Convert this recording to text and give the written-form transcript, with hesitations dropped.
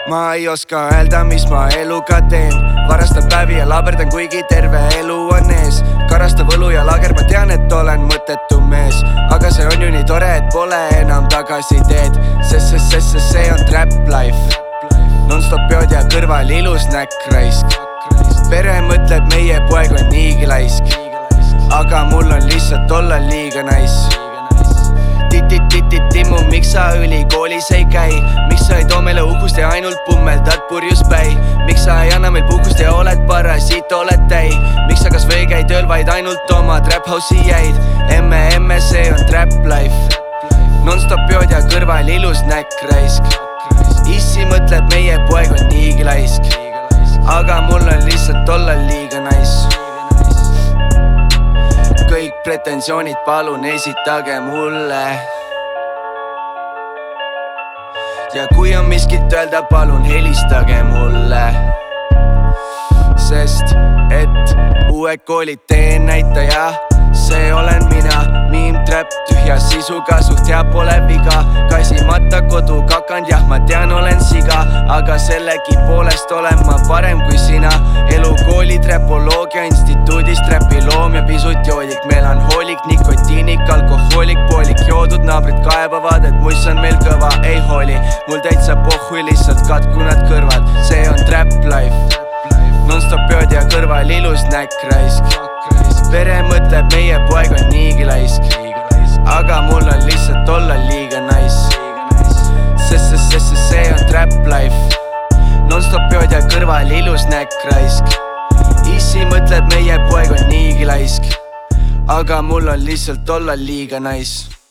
Ma ei oska öelda, mis ma eluga teen. Varastan päevi ja laberdan, kuigi terve elu on ees. Karastan võlu ja lager, ma tean, et olen mõttetu mees. Aga see on ju nii tore, et pole enam tagasiteed. Sest see on trap life. Non-stop jood ja kõrval ilus näkk raisk. Pere mõtleb, meie poeg on niigi laisk. Aga mul on lihtsalt olla liiga nice. Timmu, miks sa ülikoolis ei käi? Miks sa ei too meile uhkust ja ainult pummeldad purjus päi? Miks sa ei anna meil puhkust ja oled parasiit, oled täi? Miks sa kas või ei käi tööl, vaid ainult oma trap house'i jäid? Emme, see on trap life. Non-stop jood ja kõrval ilus näkk raisk. Issi mõtleb, meie poeg on niigi laisk. Aga mul on lihtsalt olla liiga nice. Kõik pretensioonid palun esitage mulle. Ja kui on miskit öelda, palun helistage mulle. Sest et uued koolid teen näitaja. See olen mina, miim trap tühja sisuga, suht hea pole viga. Kasimata kodu kakand, jah ma tean, olen siga. Aga sellegi poolest olen ma parem kui sina. Elukooli trapoloogia instituudis trapiloom ja pisut joodik. Melanhoolik, nikotiinik, alkohoolik, poolik joodud. Naabrid kaebavad, et muss on meil kõva, ei hooli. Mul täitsa pohhui, lihtsalt katku nad kõrvad. See on trap life. Non-stop jood ja kõrval ilus näkk raisk. Pere mõtleb, meie poeg on niigi laisk. Aga mul on lihtsalt olla liiga nice. Sest see on trap life. Non-stop jood ja kõrval ilus näkk raisk. Issi mõtleb, meie poeg on niigi laisk. Aga mul on lihtsalt olla liiga nice.